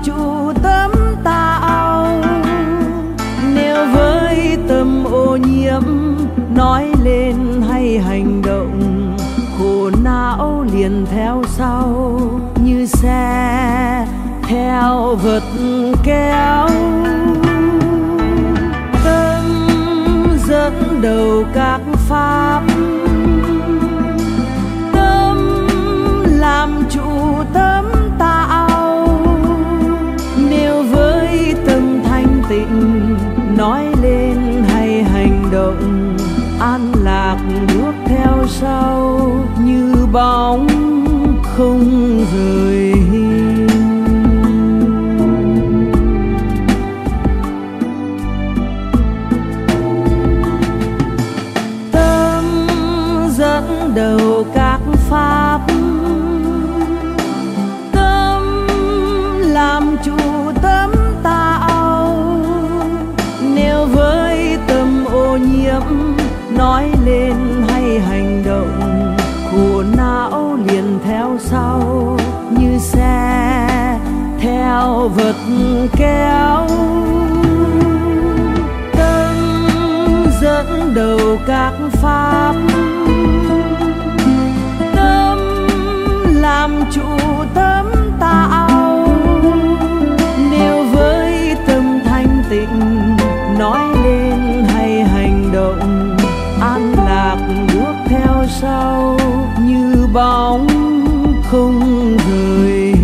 chủ tấm tạo. Nếu với tâm ô nhiễm nói lên hay hành động, khổ não liền theo sau như xe theo vật kéo. Tâm dẫn đầu các pháp, tâm làm chủ tấm tạo. Nếu với tâm thanh tịnh nói lên hay hành động, an lạc bước theo sau như bóng không rời. Tâm dẫn đầu các pháp, tâm làm chủ tấm tạo. Nếu với tâm ô nhiễm nói lên hay hành động, khổ não liền theo sau như xe theo vật kéo. Tâm dẫn đầu các pháp, tâm làm chủ tấm tạo. Nếu với tâm thanh tịnh nói lên hay hành động, an lạc bước theo sau như bóng không rời.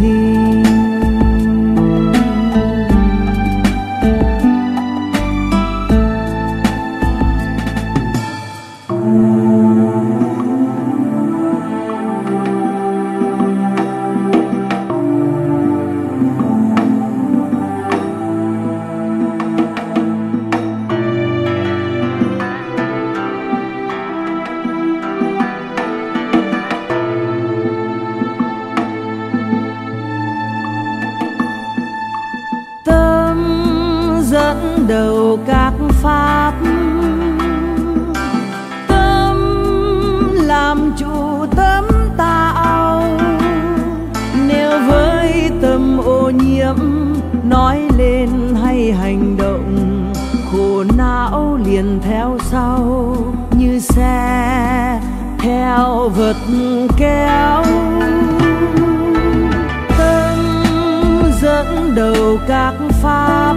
Dẫn đầu các pháp, tâm làm chủ tấm tạo. Nếu với tâm ô nhiễm nói lên hay hành động, khổ não liền theo sau như xe theo vật kéo. Tâm dẫn đầu các pháp,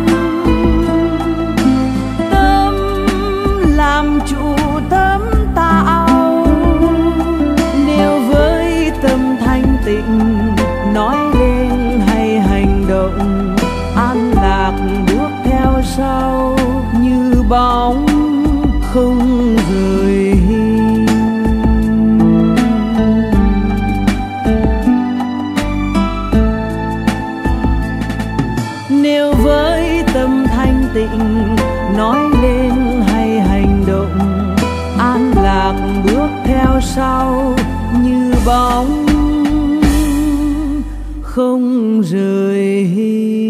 làm chủ tấm tạo. Nếu với tâm thanh tịnh nói lên hay hành động, an lạc bước theo sau như bóng không rời. Nếu với tâm thanh tịnh nói lên hay hành động, an lạc bước theo sau như bóng không rời.